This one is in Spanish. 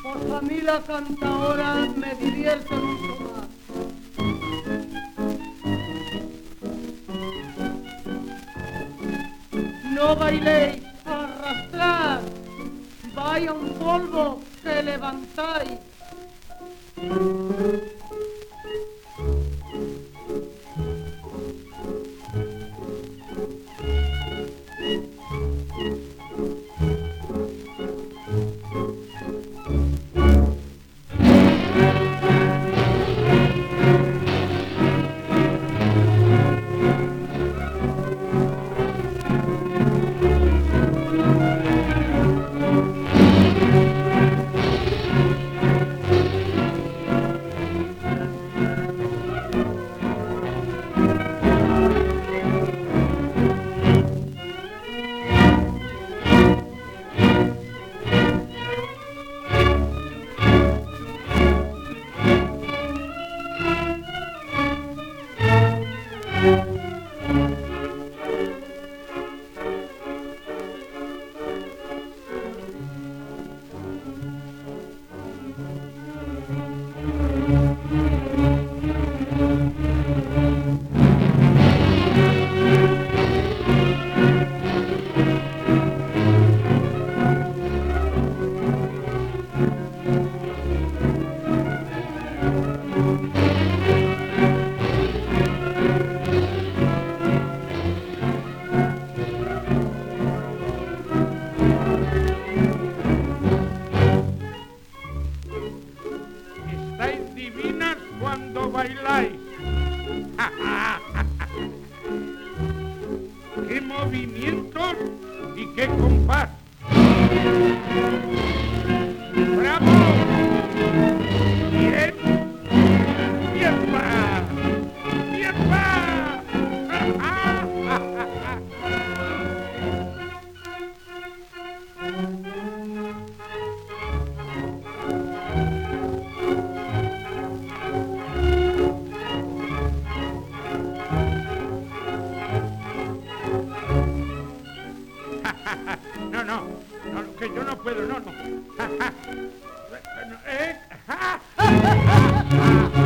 Por a mí la cantaora me divierte mucho más. No bailéis a arrastrar, vaya un polvo que levantáis. Estáis divinas cuando bailáis. ¡Qué movimientos y qué compás! ¡Bravo! ¡Bien! ¡Bien va! ¡Bien va! No, no, no, que yo no puedo, no, no. ¿Eh?